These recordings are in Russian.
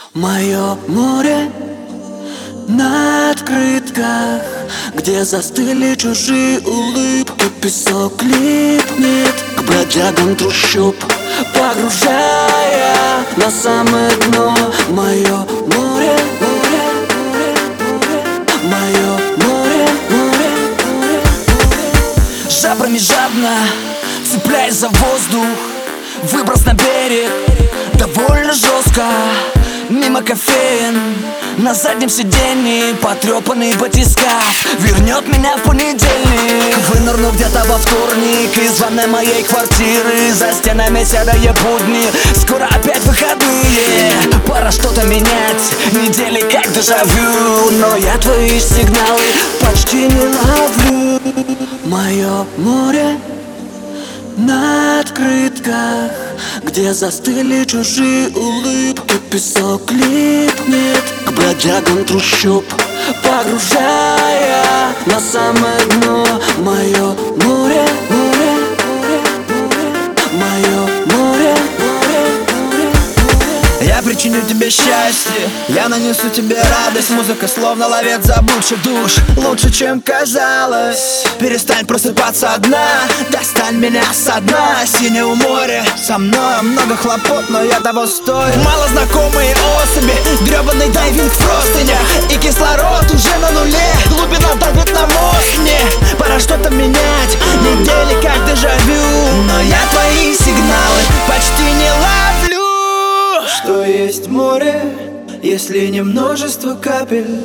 Мое море на открытках, где застыли чужие улыбки. Песок липнет к бродягам трущоб, погружая на самое дно. Мое море, море, море, море, мое море, море, море, море. Жабрами жадно, цепляясь за воздух, выброс на берег довольно жестко. Мимо кофеин, на заднем сиденье потрепанный батискаф вернет меня в понедельник. Вынырну где-то во вторник из ванной моей квартиры, за стенами серые будни, скоро опять выходные. Пора что-то менять, недели как дежавю, но я твои сигналы почти не ловлю. Мое море на открытках, где застыли чужие улыбки. Песок липнет к бродягам трущоб, погружая на самое дно. Мое море, море, море, море, мое море, море, море, море. Я причиню тебе счастье, я нанесу тебе радость. Музыка словно ловец заблудших душ, лучше, чем казалось. Перестань просыпаться одна, достань меня со дна. Синее море, со мной много хлопот, но я того стою. Малознакомые особи, гребаный дайвинг в простынях, и кислород уже на нуле. Глубина давит на мозг мне, пора что-то менять. Недели как дежавю, но я твои сигналы почти не ловлю. Что есть море, если не множество капель?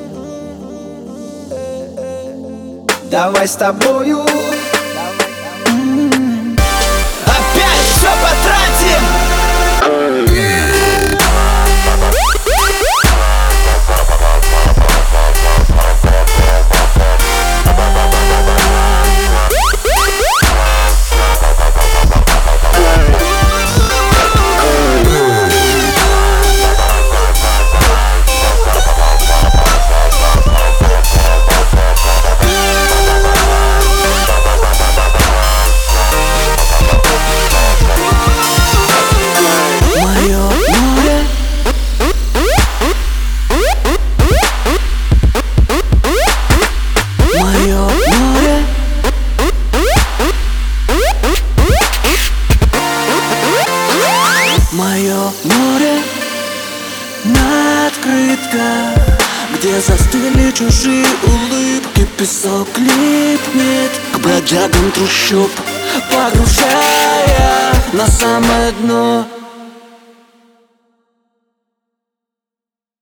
Давай с тобою опять все потратим. Мое море на открытках, где застыли чужие улыбки. Песок липнет к бродягам трущоб, погружая на самое дно.